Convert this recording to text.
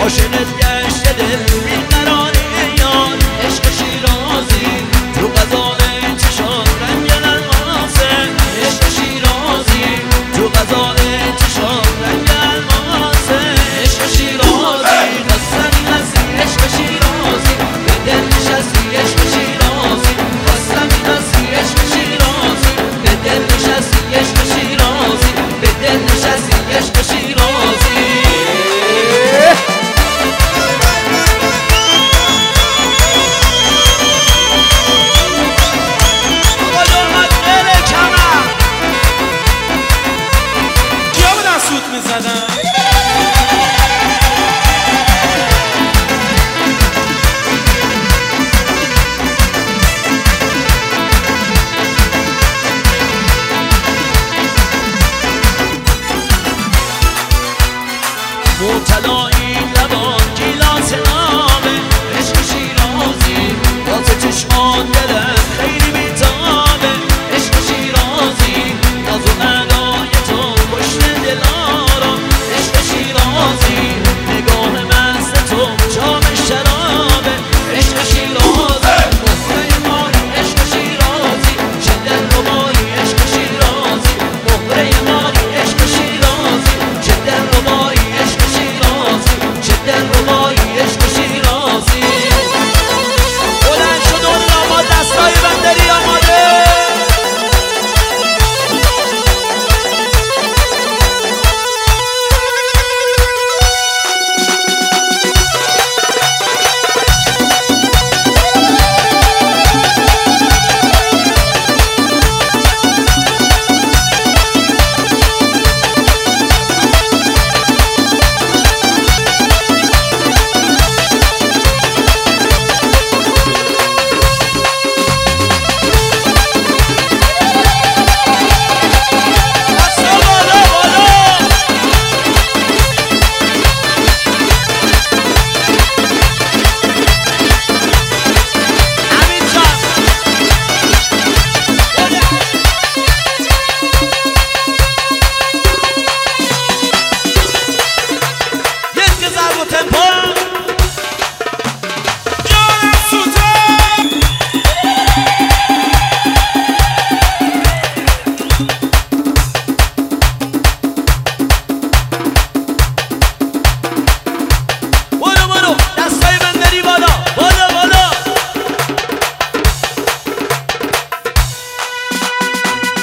عاشقت گشت دل بیقراره یار عشق شیرازی تو غزال چشات رنگ الماسه عشق شیرازی تو غزال چشات رنگ الماسه عشق شیرازی خستمی هستی عشق شیرازی به دل نشستی عشق شیرازی خستمی هستی عشق شیرازی به دل نشستی عشق شیرازی به دل نشستی عشق شیرازی مبتلایی لبان گیلاس نامه عشق شیرازی واسه چشمان دلم خیلی بیتابه عشق شیرازی ناز و ادای تو کشته دلارم عشق شیرازی نگاه مست تو جام شرابه عشق شیرازی مهره ماری عشق شیرازی چه دلربایی عشق شیرازی مهره ماری عشق شیرازی چه دلربایی عشق شیرازی چه دلربایی